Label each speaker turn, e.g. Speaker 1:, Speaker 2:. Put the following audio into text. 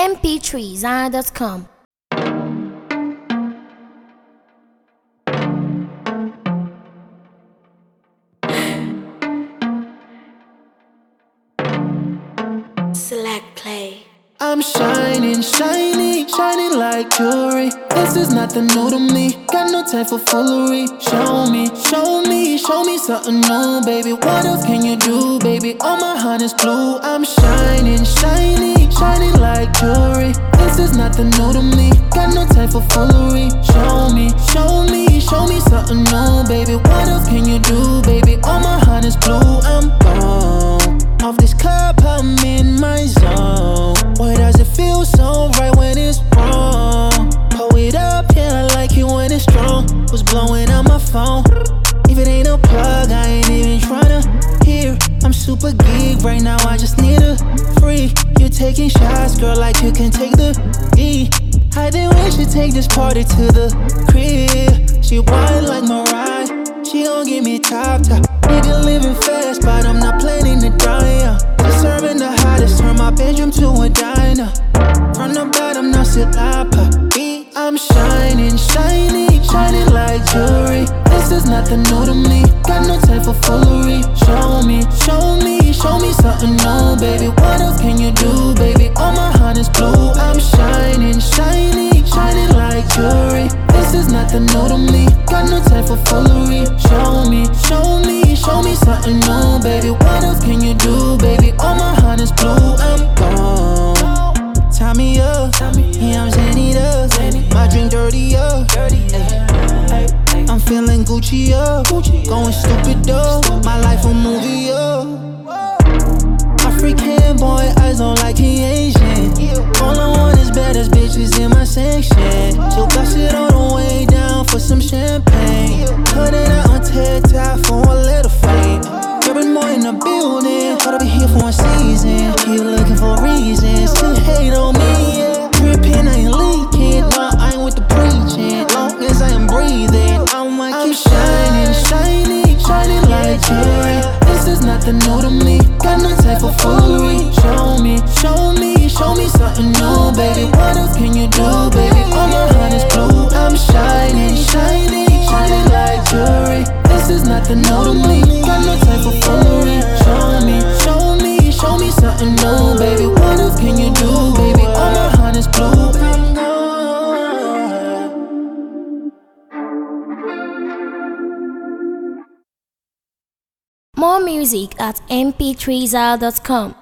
Speaker 1: mp3zara.com.
Speaker 2: Select play.
Speaker 3: I'm shining, shining, shining like jewelry. This is nothing new to me. Got no time for foolery. Show me, show me, show me something new, baby. What else can you do, baby? All my heart is blue. I'm shining, shining, shining like jewelry. This is nothing new to me. Got no time for foolery. Show me, show me, show me something new, baby. What else can you do, baby? All my heart is blue. I'm gone. Off this club, I'm in my zone. Why does it feel so right when it's wrong? Pull it up, yeah, I like it when it's strong. Was blowing up my phone. If it ain't a plug, I ain't even tryna hear. I'm super geek right now, I just need a free. You taking shots, girl, like you can take the E. I think we should take this party to the crib. She whine like Mariah, she gon' give me top. Nigga living fast, but I'm not planning to die, yeah. Just serving the hottest, turn my bedroom to a diner. From the bottom, now sit up. I'm shining, shining, shining like jewelry. This is nothing new to me. Got no time for foolery. Show me, show me, show me something new, baby. What else can you do, baby? All my heart is blue. I'm shining, shining, shining like jewelry. This is nothing new to me. Got no time for foolery. Show me, show me, show me something new, baby. What else can you do, baby? All my heart is blue. I'm gone. Tie me up, yeah, I'm Zanny up. My drink dirty up. I'm feeling Gucci up, going stupid up. My life a movie up. African boy, eyes on like he Asian. All I want is baddest bitches in my section. She'll bust it all the way down for some champagne. Put it out on TikTok for a little fame. Urban more in the building, thought I'd be here for one season. Keep looking for reasons to hate on me, yeah. Dripping, I ain't leaking, no, I ain't with the preaching. Long as I am breathing, I'm shining, shining, shining like jewelry. This is nothing new to me, got no time for foolery. Show me, show me, show me something new, baby. What else can you do, baby? All my heart is blue. I'm shining, shining, shining like jewelry. This is nothing new to me, got no time for foolery. Show me, show me, show me something new, baby. What else can you do, baby? All my heart is blue. I'm gone.
Speaker 1: More music at mp3zara.com.